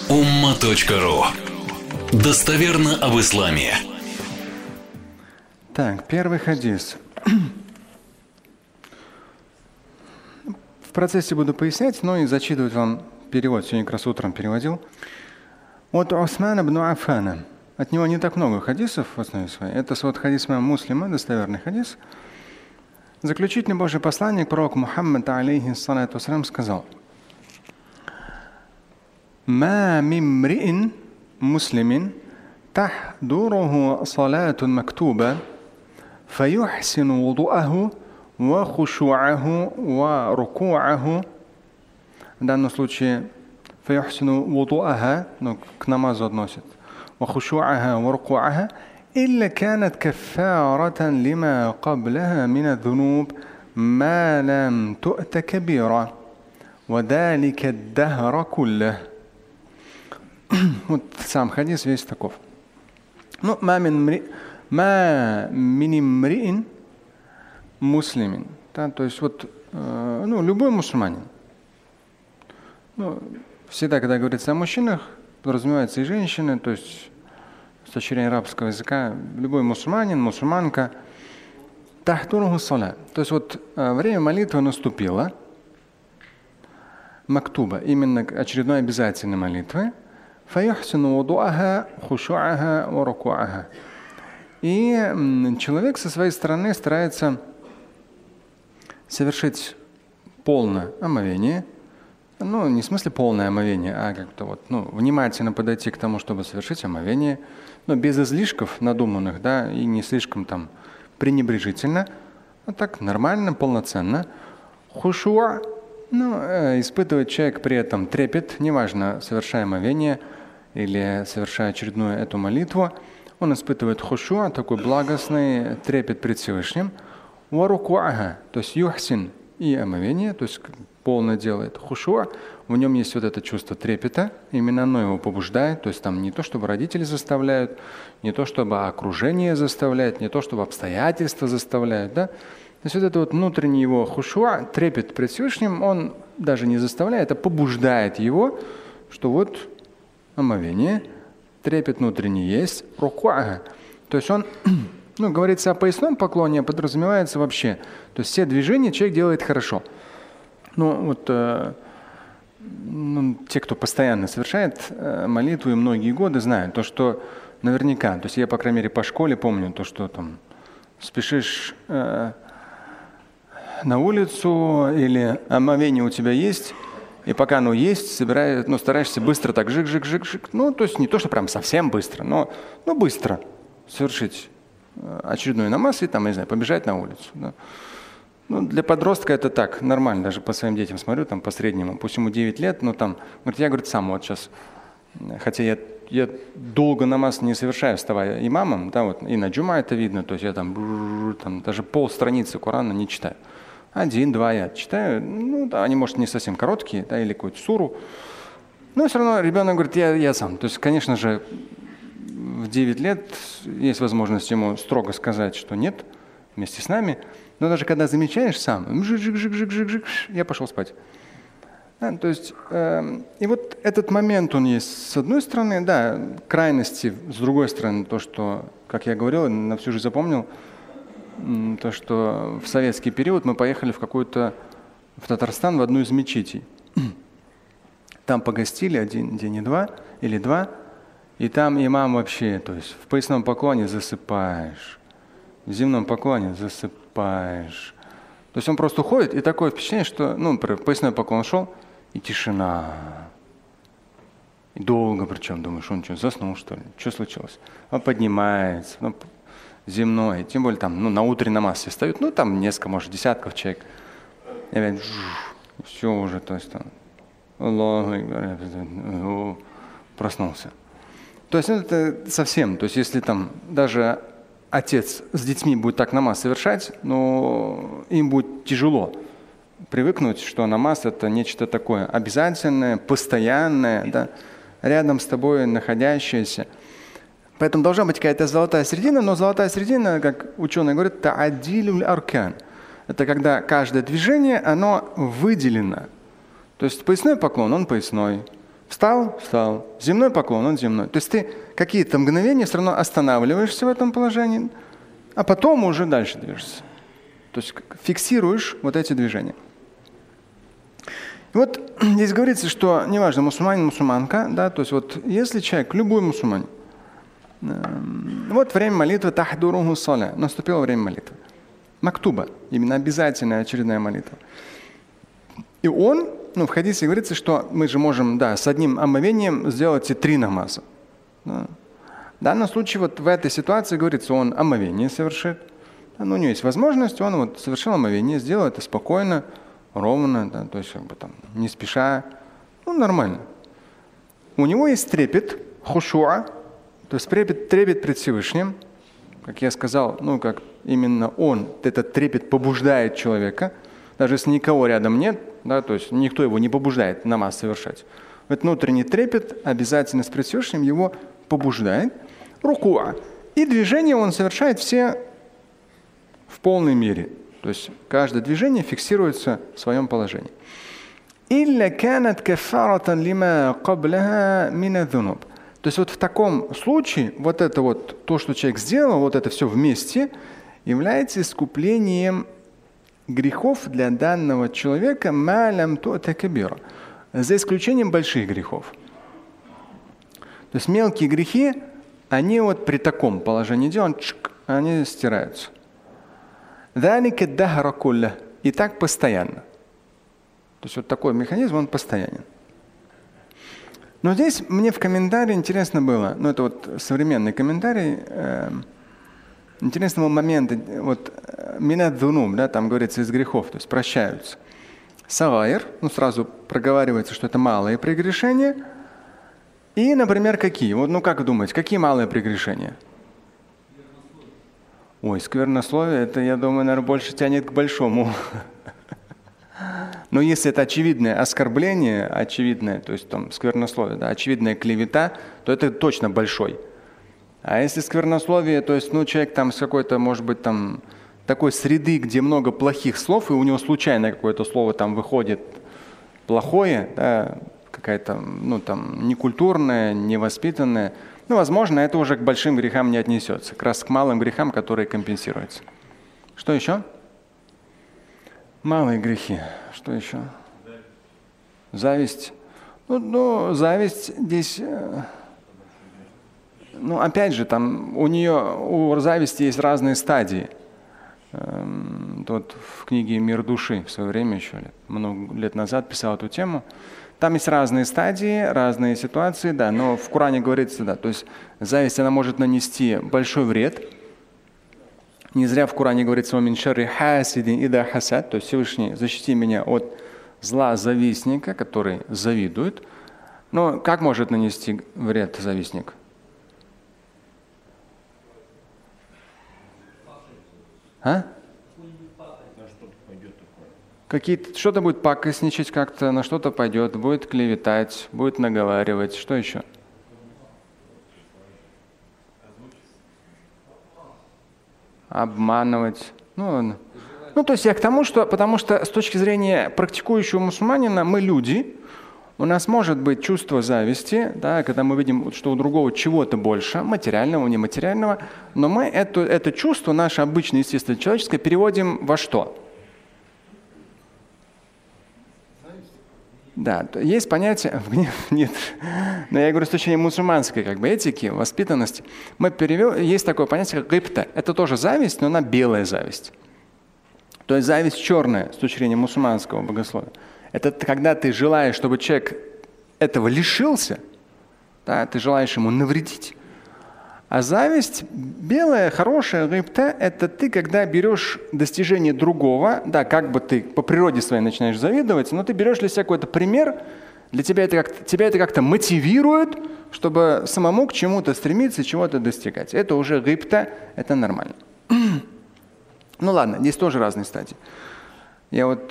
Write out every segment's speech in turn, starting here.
umma.ru. Достоверно об исламе. Так, первый хадис. В процессе буду пояснять, но и зачитывать вам перевод. Сегодня как раз утром переводил. От Усмана ибн Аффана. От него не так много хадисов в основе своей. Это вот хадис имама Муслима, достоверный хадис. Заключительный Божий посланник, пророк Мухаммад, алейхиссалату вассалям, сказал: «Ма мин мриин муслимин тахдуруху салатун мактуба, фаюхсину вудуаху ва хушуаху ва рукуаху». В данном случае фаюхсину вудуаха, к намазу относит, ва хушуаха ва рукуаха, إلا كانت كفارة لما قبلها من الذنوب ما لم تؤت كبيرة وذلك الدهر كله. Вот сам хадис весь таков. Ну, ма мин имриин муслимин. То есть вот, любой мусульманин. Всегда, когда говорится о мужчинах, подразумевается и женщины, то есть с точки зрения арабского языка, любой мусульманин, мусульманка, тахтуруху саля. То есть вот время молитвы наступило, мактуба, именно очередной обязательной молитвы, фаюхсину вудуаха, хушуаха, ва рукуаха. И человек со своей стороны старается совершить полное омовение, не в смысле полное омовение, а как-то вот, внимательно подойти к тому, чтобы совершить омовение, но без излишков надуманных, и не слишком там пренебрежительно, а так нормально, полноценно. Хушуа, испытывает человек при этом трепет, неважно, совершая омовение или совершая очередную эту молитву, он испытывает хушуа, такой благостный трепет пред Всевышним. Варукуаха, то есть юхсин и омовение, то есть полное делает хушуа, в нем есть вот это чувство трепета, именно оно его побуждает, то есть там не то, чтобы родители заставляют, не то, чтобы окружение заставляет, не то, чтобы обстоятельства заставляют, То есть вот это вот внутренний его хушуа, трепет пред Всевышним, он даже не заставляет, а побуждает его, что вот омовение, трепет внутренний есть, рукуага. То есть он, говорится о поясном поклоне, подразумевается вообще, то есть все движения человек делает хорошо. Те, кто постоянно совершает молитву и многие годы, знают то, что наверняка, то есть я, по крайней мере, по школе помню то, что там спешишь на улицу или омовение у тебя есть, и пока оно есть, стараешься быстро так жик-жик-жик-жик, то есть не то, что прям совсем быстро, но быстро совершить очередной намаз и побежать на улицу. Для подростка это так, нормально, даже по своим детям смотрю, по среднему, пусть ему 9 лет, я, сам вот сейчас, хотя я долго намаз не совершаю, вставая имамом, и на джума это видно, то есть я даже полстраницы Корана не читаю. 1-2 я читаю, они, может, не совсем короткие, или какую-то суру, но все равно ребенок говорит, я сам. То есть, конечно же, в 9 лет есть возможность ему строго сказать, что нет, вместе с нами. Но даже когда замечаешь сам, я пошел спать. То есть, и вот этот момент, он есть с одной стороны, крайности, с другой стороны, то, что, как я говорил, на всю жизнь запомнил, то, что в советский период мы поехали в Татарстан в одну из мечетей. Там погостили 1 день и 2, или 2, и там имам вообще, то есть в поясном поклоне засыпаешь, в земном поклоне засыпаешь. То есть он просто уходит, и такое впечатление, что, поясной поклон шел, и тишина. И долго причем, думаешь, он что, заснул, что ли? Что случилось? Он поднимается, земной, тем более на утренний намаз все встают, несколько, может, десятков человек. И опять все уже, то есть Аллаху проснулся. То есть это совсем, то есть если даже отец с детьми будет так намаз совершать, им будет тяжело привыкнуть, что намаз это нечто такое обязательное, постоянное, рядом с тобой находящееся. Поэтому должна быть какая-то золотая середина, но золотая середина, как ученые говорят, та'адилюль аркан. Это когда каждое движение, оно выделено. То есть поясной поклон, он поясной. Встал, встал. Земной поклон, он земной. То есть ты какие-то мгновения все равно останавливаешься в этом положении, а потом уже дальше движешься. То есть фиксируешь вот эти движения. И вот здесь говорится, что неважно, мусульманин, мусульманка, да, то есть вот если человек, любой мусульманин, вот время молитвы тахдуруху саля, наступило время молитвы. Мактуба, именно обязательная очередная молитва. И он, в хадисе говорится, что мы же можем, да, с одним омовением сделать и 3 намаза. Да. В данном случае вот в этой ситуации говорится, он омовение совершит. Да, но у него есть возможность, он вот совершил омовение, сделал это спокойно, ровно, да, то есть как бы там не спеша, нормально. У него есть трепет, хушуа, то есть трепет пред Всевышним, как я сказал, как именно он, этот трепет побуждает человека, даже если никого рядом нет, да, то есть никто его не побуждает намаз совершать. Этот внутренний трепет, обязательность пред Всевышним его побуждает. Рукуа. И движение он совершает все в полной мере. То есть каждое движение фиксируется в своем положении. «Илля канат кафаратан лима кабляха мина дзунуб». То есть вот в таком случае вот это вот то, что человек сделал, вот это все вместе, является искуплением грехов для данного человека малям то кабира, за исключением больших грехов. То есть мелкие грехи, они вот при таком положении дела, они стираются. И так постоянно. То есть вот такой механизм, он постоянен. Но здесь мне в комментарии интересно было, это вот современный комментарий, интересного момента, вот минат дзунуб, да, там говорится из грехов, то есть прощаются. Сагайр, сразу проговаривается, что это малые прегрешения. И, например, какие? Вот, как думаете, какие малые прегрешения? Ой, сквернословие, это, я думаю, наверное, больше тянет к большому. Но если это очевидное оскорбление, очевидное, то есть там сквернословие, да, очевидная клевета, то это точно большой. А если сквернословие, то есть, человек там с какой-то, может быть, там такой среды, где много плохих слов, и у него случайно какое-то слово там выходит плохое, да, какая-то, там, некультурная, невоспитанная, возможно, это уже к большим грехам не отнесется, как раз к малым грехам, которые компенсируются. Что еще? Малые грехи. Что еще? Зависть. Зависть здесь, опять же, там у зависти есть разные стадии. Тут в книге «Мир души» в свое время еще много лет назад писал эту тему. Там есть разные стадии, разные ситуации, да, но в Коране говорится, да, то есть зависть, она может нанести большой вред. Не зря в Коране говорится «Мин шарри хасидин ида хасад», то есть Всевышний, защити меня от зла завистника, который завидует. Но как может нанести вред завистник? Что-то будет пакостничать как-то, на что-то пойдет, будет клеветать, будет наговаривать. Что еще? Обманывать. То есть я к тому, потому что с точки зрения практикующего мусульманина мы люди, у нас может быть чувство зависти, да, когда мы видим, что у другого чего-то больше, материального, нематериального, но мы это чувство, наше обычное, естественно, человеческое, переводим во что? Да, есть понятие, нет, но я говорю с точки зрения мусульманской этики, воспитанности. Есть такое понятие, как гибта. Это тоже зависть, но она белая зависть. То есть зависть черная с точки зрения мусульманского богословия. Это когда ты желаешь, чтобы человек этого лишился, да, ты желаешь ему навредить. А зависть белая, хорошая, гибта, это ты, когда берешь достижение другого, да, как бы ты по природе своей начинаешь завидовать, но ты берешь для себя какой-то пример, для тебя это как-то мотивирует, чтобы самому к чему-то стремиться, чего-то достигать. Это уже гибта, это нормально. Ладно, здесь тоже разные стадии. Я в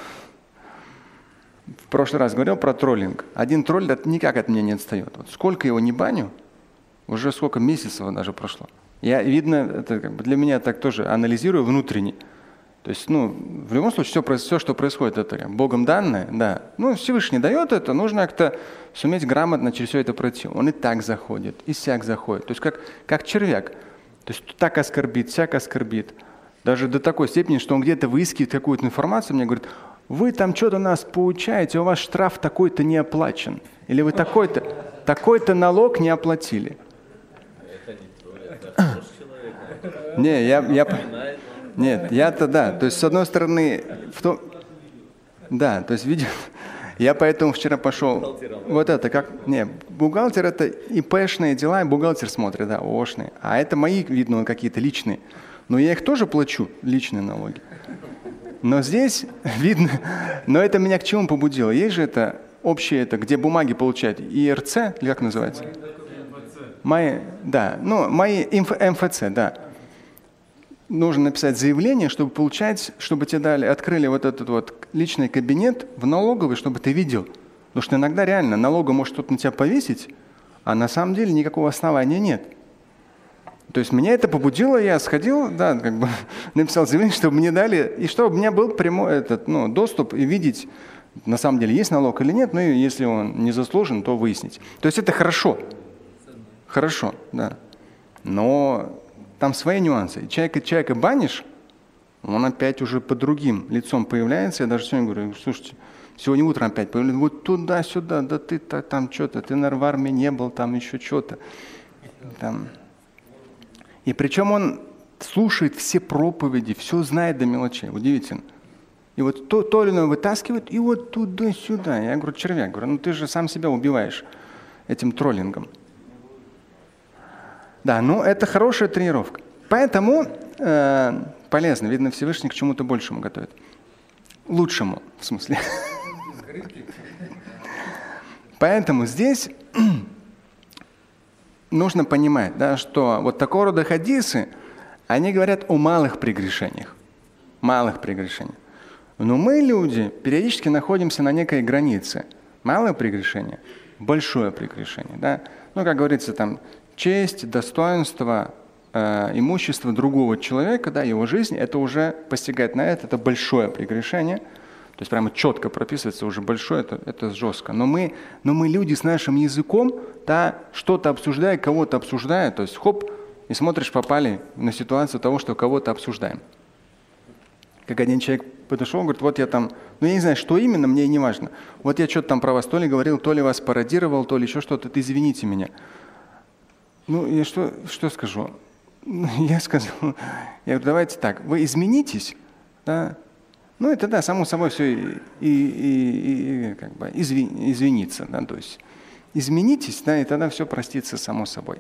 прошлый раз говорил про троллинг. Один тролль никак от меня не отстает. Вот сколько его не баню, уже сколько месяцев даже прошло. Видно, это для меня так тоже анализирую внутренне. То То есть, в любом случае, все, что происходит, это Богом данное, да. Всевышний дает это, нужно как-то суметь грамотно через все это пройти. Он и так заходит, и сяк заходит. То есть, как червяк. То есть, так оскорбит, сяк оскорбит. Даже до такой степени, что он где-то выискивает какую-то информацию, мне говорит: вы там что-то нас поучаете, у вас штраф такой-то не оплачен. Или вы такой-то налог не оплатили. Нет, я-то да. То есть, с одной стороны, да, то есть, видишь, я поэтому вчера пошел. Вот это бухгалтер это ИПшные дела, и бухгалтер смотрит, да, ООшные. А это мои, видно, какие-то личные. Но я их тоже плачу, личные налоги. Но здесь видно, но это меня к чему побудило? Есть же это общее, где бумаги получать, ИРЦ, или как называется? Мои МФЦ, да. Нужно написать заявление, чтобы получать, чтобы тебе открыли вот этот личный кабинет в налоговой, чтобы ты видел. Потому что иногда реально налога может кто-то на тебя повесить, а на самом деле никакого основания нет. То есть меня это побудило, я сходил, да, написал заявление, чтобы мне дали, и чтобы у меня был прямой доступ и видеть, на самом деле есть налог или нет, и если он не заслужен, то выяснить. То есть это хорошо. Хорошо, да. Но там свои нюансы. Человека банишь, он опять уже под другим лицом появляется. Я даже сегодня говорю: слушайте, сегодня утром опять появляется, вот туда-сюда, да ты там что-то, ты, наверное, в армии не был, там еще что-то. И причем он слушает все проповеди, все знает до мелочей. Удивительно. И вот то или иное вытаскивает, и вот туда-сюда. Я говорю: червяк, ты же сам себя убиваешь этим троллингом. Да, это хорошая тренировка. Поэтому полезно. Видно, Всевышний к чему-то большему готовит. Лучшему, в смысле. Поэтому здесь нужно понимать, да, что вот такого рода хадисы, они говорят о малых прегрешениях. Малых прегрешениях. Но мы, люди, периодически находимся на некой границе. Малое прегрешение, большое прегрешение. Да? Как говорится, честь, достоинство, имущество другого человека, да, его жизнь, это уже постигает на это большое прегрешение. То есть прямо четко прописывается уже большое, это жестко. Но мы люди с нашим языком, да, что-то обсуждая, кого-то обсуждая, то есть хоп, и смотришь, попали на ситуацию того, что кого-то обсуждаем. Как один человек подошел, говорит: вот я там, я не знаю, что именно, мне не важно. Вот я что-то там про вас то ли говорил, то ли вас пародировал, то ли еще что-то, извините меня. Я что скажу? Я сказал, я говорю: давайте так, вы изменитесь, да? Это да, само собой все извиниться, да, то есть изменитесь, да, и тогда все простится само собой.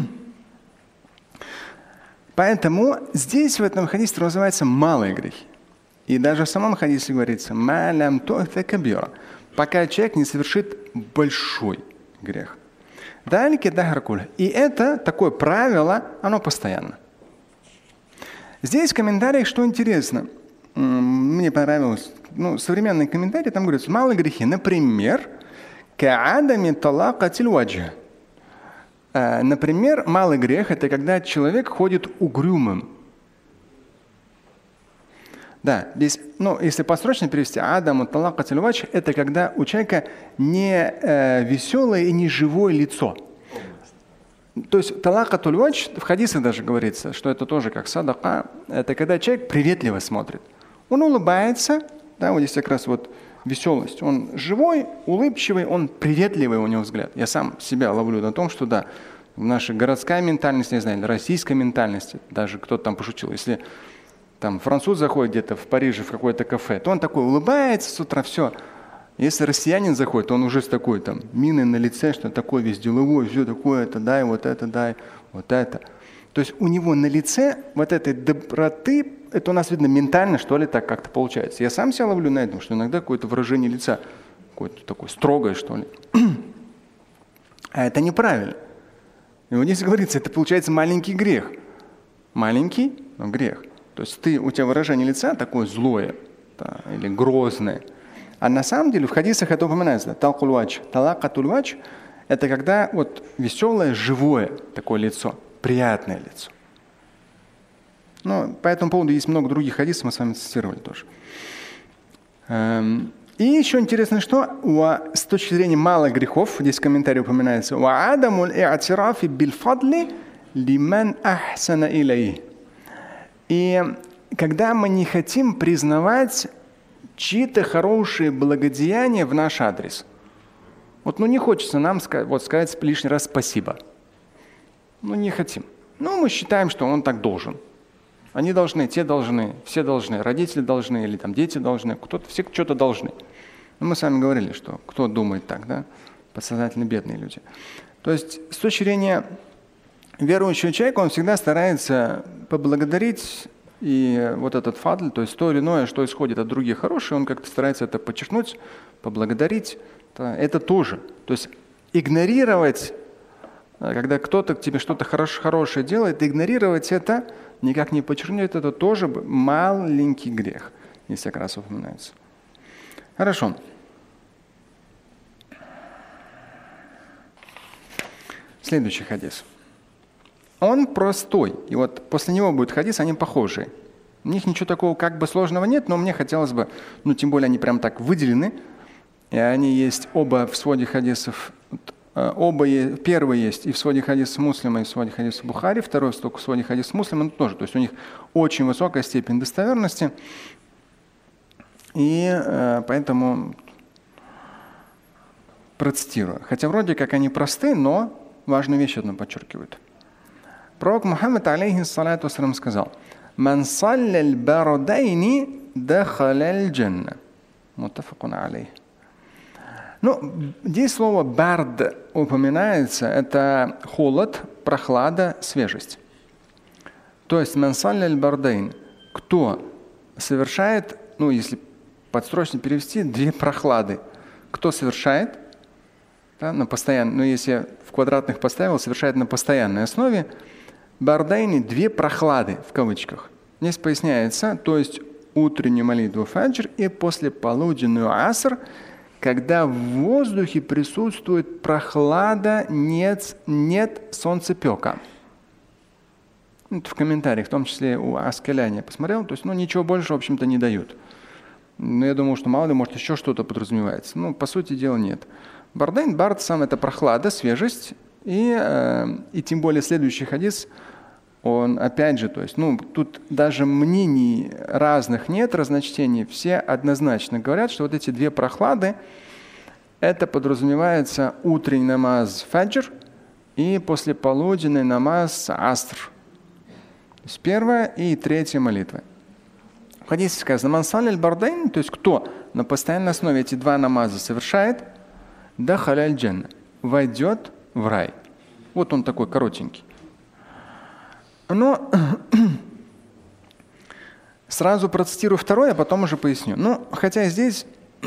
Поэтому здесь в этом хадисе называется малые грехи. И даже в самом хадисе говорится: «Малям ту'та кабира», пока человек не совершит большой грех. И это такое правило, оно постоянно. Здесь в комментариях, что интересно, мне понравилось, современные комментарии, там говорится: малые грехи, например, ка'адами талакатиль ваджа. Например, малый грех – это когда человек ходит угрюмым. Да, если посрочно перевести, адаму талакатиль ваджа – это когда у человека не веселое и не живое лицо. То есть талакатуль вадж, в хадисах даже говорится, что это тоже как садака, это когда человек приветливо смотрит. Он улыбается, да, вот здесь как раз веселость. Он живой, улыбчивый, он приветливый, у него взгляд. Я сам себя ловлю на том, что да, в нашей городской ментальности, не знаю, российской ментальности, даже кто-то там пошутил, если там француз заходит где-то в Париже в какое-то кафе, то он такой улыбается с утра, все. Если россиянин заходит, то он уже с такой миной на лице, что такой весь деловой, все такое, это дай, вот это дай, вот это. То есть у него на лице вот этой доброты, это у нас видно ментально, что ли, так как-то получается. Я сам себя ловлю на этом, что иногда какое-то выражение лица, какое-то такое строгое, что ли. А это неправильно. И вот здесь говорится, это получается маленький грех. Маленький, но грех. То есть у тебя выражение лица такое злое, да, или грозное. А на самом деле в хадисах это упоминается. Талакатуль вадж – это когда веселое, живое такое лицо, приятное лицо. Ну, по этому поводу есть много других хадисов, мы с вами цитировали тоже. И еще интересно, что с точки зрения малых грехов, здесь в комментарии упоминается, и когда мы не хотим признавать чьи-то хорошие благодеяния в наш адрес. Вот, не хочется нам сказать лишний раз спасибо. Не хотим. Мы считаем, что он так должен. Они должны, те должны, все должны, родители должны или дети должны, все что-то должны. Мы с вами говорили, что кто думает так, да? Подсознательно бедные люди. То есть с точки зрения верующего человека, он всегда старается поблагодарить и вот этот фадль, то есть то или иное, что исходит от других хороших, он как-то старается это подчеркнуть, поблагодарить. Это тоже. То есть игнорировать, когда кто-то к тебе что-то хорошее делает, игнорировать это, никак не подчеркнуть, это тоже маленький грех, если как раз упоминается. Хорошо. Следующий хадис. Он простой. И вот после него будет хадис, они похожие. У них ничего такого сложного нет, но мне хотелось бы, тем более они прям так выделены, и они есть оба в своде хадисов, первый есть и в своде хадисов Муслима, и в своде хадисов Бухари, второй только в своде хадисов Муслима тоже. То есть у них очень высокая степень достоверности, и поэтому процитирую. Хотя вроде как они просты, но важную вещь одну подчеркивают. Пророк Мухаммад, алейхиссалату вассалям, сказал: «Ман салляль барадайни дахаляль джанна». Муттафакун алейх. Здесь слово «бард» упоминается, это холод, прохлада, свежесть. То есть «ман салляль бардайн», кто совершает, если подстрочно перевести, две прохлады. Кто совершает, на постоянно, если в квадратных поставил, совершает на постоянной основе, бардайни, две прохлады, в кавычках. Здесь поясняется, то есть утреннюю молитву фаджр и послеполуденную аср, когда в воздухе присутствует прохлада, нет солнцепека. В комментариях, в том числе у Аскаляни, я посмотрел, то есть ничего больше, в общем-то, не дают. Но я думал, что мало ли, может, еще что-то подразумевается. По сути дела, нет. Бардайн, бард сам это прохлада, свежесть, и тем более следующий хадис, он опять же, то есть, тут даже мнений разных нет, разночтений, все однозначно говорят, что вот эти две прохлады, это подразумевается утренний намаз фаджр и послеполуденный намаз аср. То есть первая и третья молитва. В хадисе сказано: «Ман салляль бардайн», то есть кто на постоянной основе эти два намаза совершает, дахаляль джанна, войдет в рай. Вот он такой коротенький. Но сразу процитирую второй, а потом уже поясню. Хотя здесь,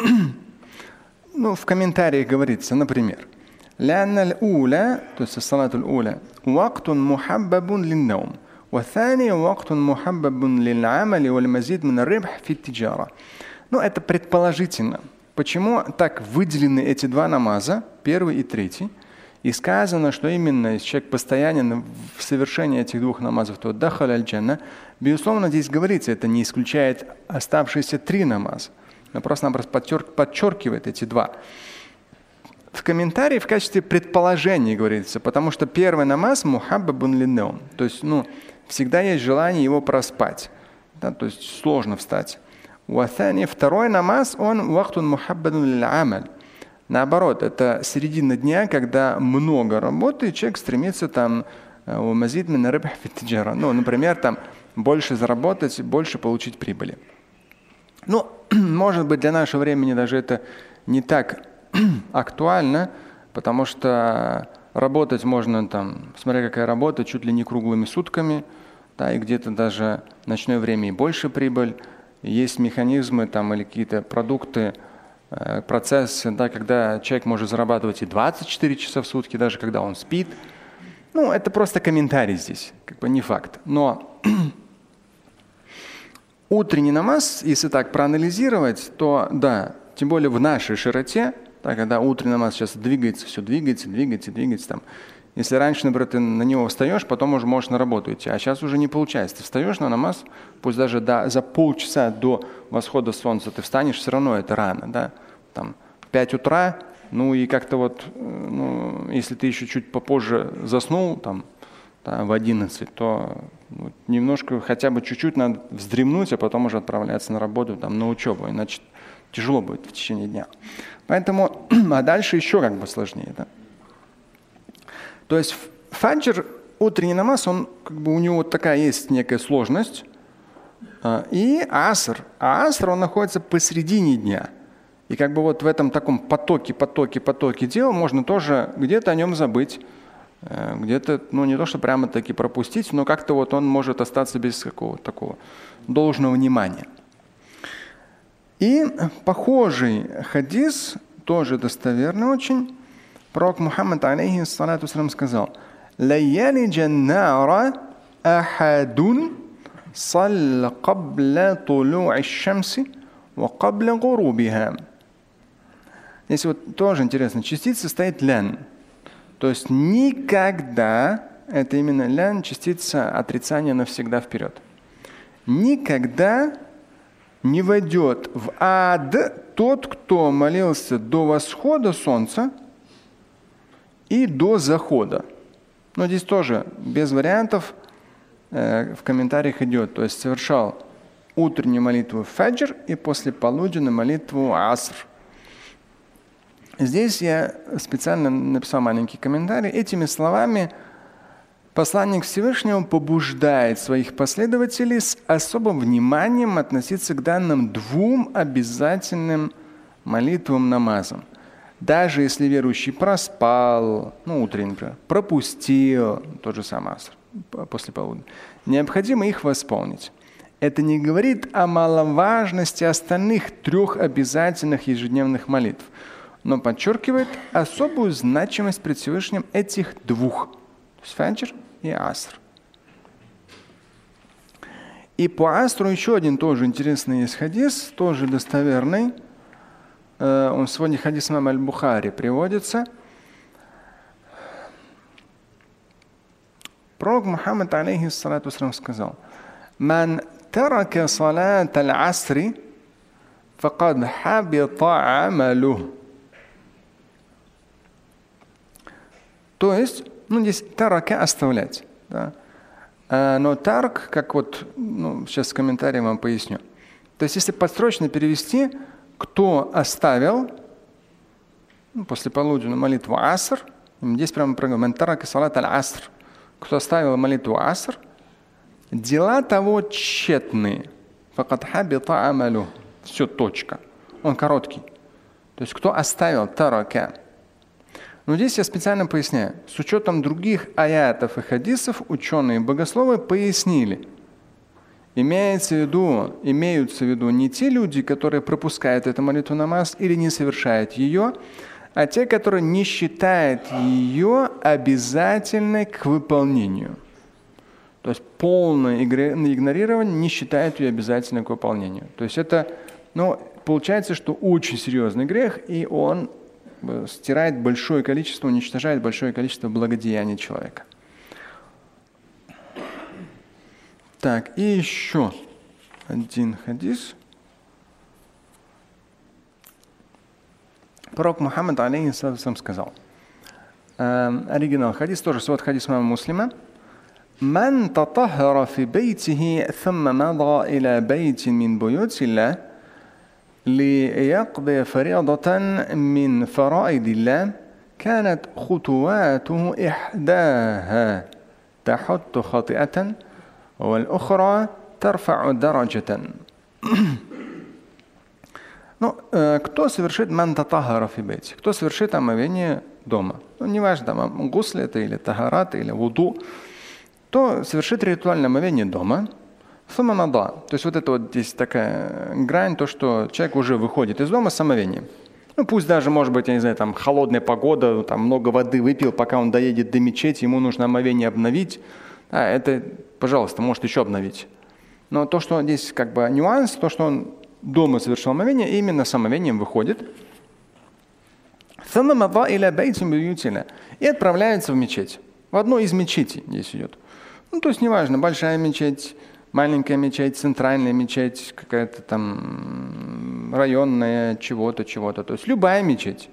в комментариях говорится, например, «Лянналь уля», то есть салатуль уля, «вактун мухаббабун линнаум, ваthani вактун мухаббабун лил'амали валь мазид мин рибх фи тиджара». Это предположительно. Почему так выделены эти два намаза, первый и третий? И сказано, что именно если человек постоянен в совершении этих двух намазов, то дахаль аль-джанна. Безусловно, здесь говорится, это не исключает оставшиеся три намаза. Но просто-напросто подчеркивает эти два. В комментарии в качестве предположения говорится, потому что первый намаз мухаббабун линнаум, то есть всегда есть желание его проспать, да, то есть сложно встать. Второй намаз, он вахтун мухаббабун лил'амаль. Наоборот, это середина дня, когда много работы, и человек стремится мазид мин рибх фи тиджара. Например, больше заработать, больше получить прибыли. Может быть, для нашего времени даже это не так актуально, потому что работать можно смотря какая работа, чуть ли не круглыми сутками, да, и где-то даже в ночное время и больше прибыль. Есть механизмы или какие-то продукты, процесс, да, когда человек может зарабатывать и 24 часа в сутки, даже когда он спит. Это просто комментарий здесь, не факт. Но утренний намаз, если так проанализировать, то да, тем более в нашей широте, Так, когда утренний намаз сейчас двигается, все двигается. Там. Если раньше, например, ты на него встаешь, потом уже можешь на работу идти. А сейчас уже не получается. Ты встаешь на намаз, пусть даже за полчаса до восхода солнца ты встанешь, все равно это рано. Да? Там, 5 утра, и как-то если ты еще чуть попозже заснул, там, да, в 11, то немножко, хотя бы чуть-чуть надо вздремнуть, а потом уже отправляться на работу, там, на учебу. Иначе тяжело будет в течение дня. Поэтому, а дальше еще как бы сложнее. Да? То есть фаджр, утренний намаз, он как бы у него вот такая есть некая сложность. И аср. А аср, он находится посередине дня. И как бы вот в этом таком потоке дел можно тоже где-то о нем забыть, где-то, не то что прямо таки пропустить, но как-то вот он может остаться без какого-то такого должного внимания. И похожий хадис, тоже достоверный очень, пророк Мухаммад, алейхиссалату вассалям, сказал: «Ла ялиджа нара ахадун салла кабля тулу'и шамси ва кабля гурубиха». Здесь вот тоже интересно, частица стоит лян. То есть никогда, это именно лян, частица отрицания навсегда вперед. Никогда не войдет в ад тот, кто молился до восхода солнца и до захода. Но здесь тоже без вариантов в комментариях идет. То есть совершал утреннюю молитву фаджр и после полуденную молитву аср. Здесь я специально написал маленький комментарий. Этими словами посланник Всевышнего побуждает своих последователей с особым вниманием относиться к данным двум обязательным молитвам намазам. Даже если верующий проспал, утренний, например, пропустил, тот же самый аср, после полудня, необходимо их восполнить. Это не говорит о маловажности остальных 3 обязательных ежедневных молитв, но подчеркивает особую значимость пред Всевышним этих 2, то есть фаджр и аср. И по асру еще один тоже интересный есть хадис, тоже достоверный. Он сегодня хадис имама аль-Бухари приводится. Пророк Мухаммад, алейхиссалату вассалям, сказал: «Ман тарака салат аль-асри, факад хабита амалух». То есть, здесь тарака оставлять. Да? Но тарк, как вот, сейчас в комментарии вам поясню. То есть, если подстрочно перевести, кто оставил после полуденную молитву аср, здесь прямо проговорим, тарака салат аль-аср, кто оставил молитву аср, дела того тщетные. Факад хабита амалух. Все, точка. Он короткий. То есть, кто оставил тарака. Но здесь я специально поясняю. С учетом других аятов и хадисов ученые и богословы пояснили. Имеются в виду не те люди, которые пропускают эту молитву намаз или не совершают ее, а те, которые не считают ее обязательной к выполнению. То есть полное игнорирование не считает ее обязательной к выполнению. То есть это, получается, что очень серьезный грех, и он стирает большое количество, уничтожает большое количество благодеяний человека. Так, и еще один хадис. Пророк Мухаммад, алейхиссалям, сказал, оригинал хадис, тоже свод хадис имама Муслима: «Ман татахара фи бейтихи, thumma мада иля бейтин мин буютилlah, ليقضي فريضة من فرائض الله كانت خطواته إحداها تحط خطيئة والأخرى ترفع درجة». Кто совершит ман татахара фи бейти, кто совершит омовение дома, неважно, там гусль это или тахарат, или вуду, то совершит ритуальное омовение дома. То есть вот это вот здесь такая грань, то, что человек уже выходит из дома с омовением. Пусть даже, может быть, я не знаю, там холодная погода, там много воды выпил, пока он доедет до мечети, ему нужно омовение обновить. Это, пожалуйста, может еще обновить. Но то, что здесь как бы нюанс, то, что он дома совершил омовение, именно с омовением выходит. И отправляется в мечеть. В одну из мечетей здесь идет. Ну, то есть неважно, большая мечеть, маленькая мечеть, центральная мечеть, какая-то там районная, чего-то. То есть любая мечеть.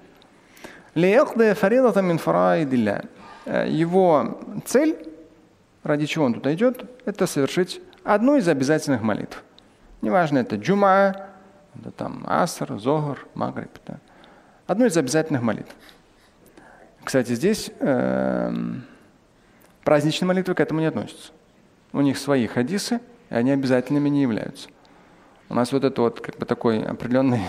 Его цель, ради чего он туда идет, это совершить одну из обязательных молитв. Неважно, это джума, это там аср, зохр, магриб. Да. Одну из обязательных молитв. Кстати, здесь праздничные молитвы к этому не относятся. У них свои хадисы, и они обязательными не являются. У нас вот это вот как бы такой определенный,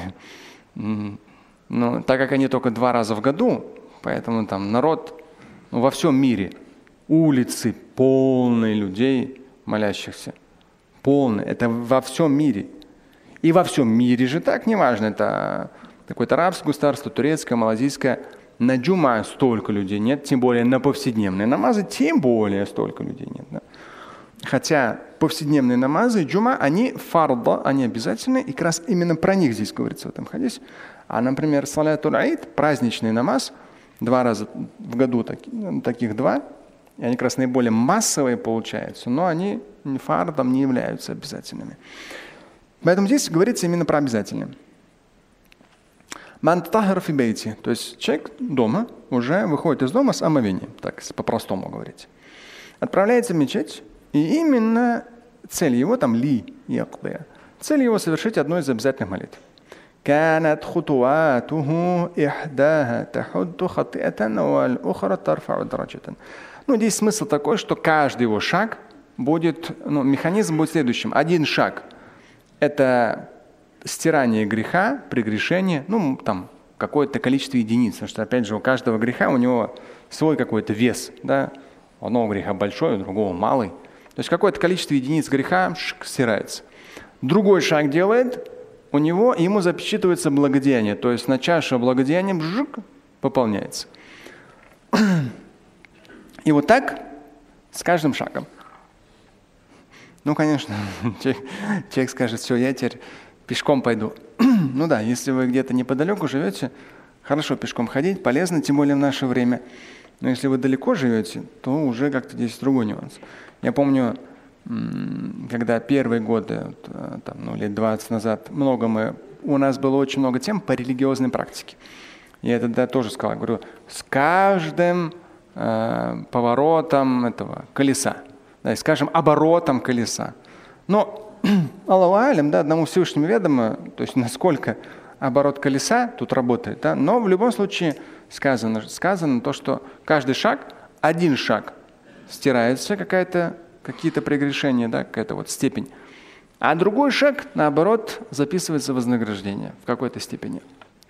так как они только 2 раза в году, поэтому там народ во всем мире, улицы полные людей молящихся, полные, это во всем мире. И во всем мире же так, неважно, это какое-то арабское государство, турецкое, малазийское, на джума столько людей нет, тем более на повседневные намазы, тем более столько людей нет. Да? Хотя повседневные намазы, джума, они фарда, они обязательны, и как раз именно про них здесь говорится в этом хадисе. А, например, салятуль аид, праздничный намаз, 2 раза в году, таких 2, и они как раз наиболее массовые получаются, но они фардом не являются обязательными. Поэтому здесь говорится именно про обязательные. Ман татахара фи бейти, то есть человек дома уже выходит из дома с омовением, так по-простому говорить. Отправляется в мечеть, и именно цель его там цель его совершить одну из обязательных молитв. كانت خطواته إحداها تحد خطيئة والأخرى ترفع درجة. Здесь смысл такой, что каждый его шаг будет, механизм будет следующим. Один шаг – это стирание греха, прегрешение, там какое-то количество единиц, потому что, опять же, у каждого греха у него свой какой-то вес, да, у одного греха большой, у другого малый. То есть какое-то количество единиц греха стирается. Другой шаг делает, ему запечатывается благодеяние, то есть на чашу благодеяния пополняется. И вот так с каждым шагом. Конечно, человек скажет, все, я теперь пешком пойду. Да, если вы где-то неподалеку живете, хорошо пешком ходить, полезно, тем более в наше время. Но если вы далеко живете, то уже как-то здесь другой нюанс. Я помню, когда первые годы, лет 20 назад, у нас было очень много тем по религиозной практике. Я это тоже сказал, говорю, с каждым поворотом этого колеса, да, скажем, оборотом колеса. Но Аллаху алям, да, одному Всевышнему ведомо, то есть насколько оборот колеса тут работает, да, но в любом случае сказано то, что каждый шаг, один шаг стирается какие-то прегрешения, да, какая-то вот степень, а другой шаг, наоборот, записывается вознаграждение в какой-то степени.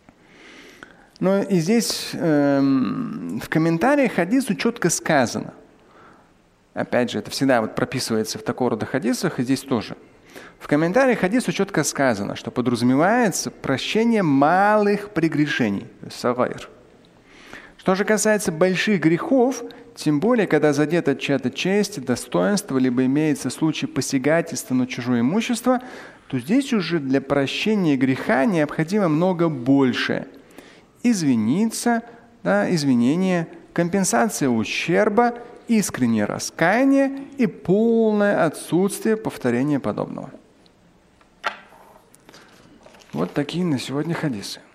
И здесь в комментариях хадису четко сказано, опять же, это всегда прописывается в такого рода хадисах, и здесь тоже. В комментариях хадису четко сказано, что подразумевается прощение малых прегрешений, сагайр. Что же касается больших грехов, тем более, когда задета чья-то честь, достоинство, либо имеется случай посягательства на чужое имущество, то здесь уже для прощения греха необходимо много большее. Извиниться, да, извинение, компенсация ущерба, искреннее раскаяние и полное отсутствие повторения подобного. Вот такие на сегодня хадисы.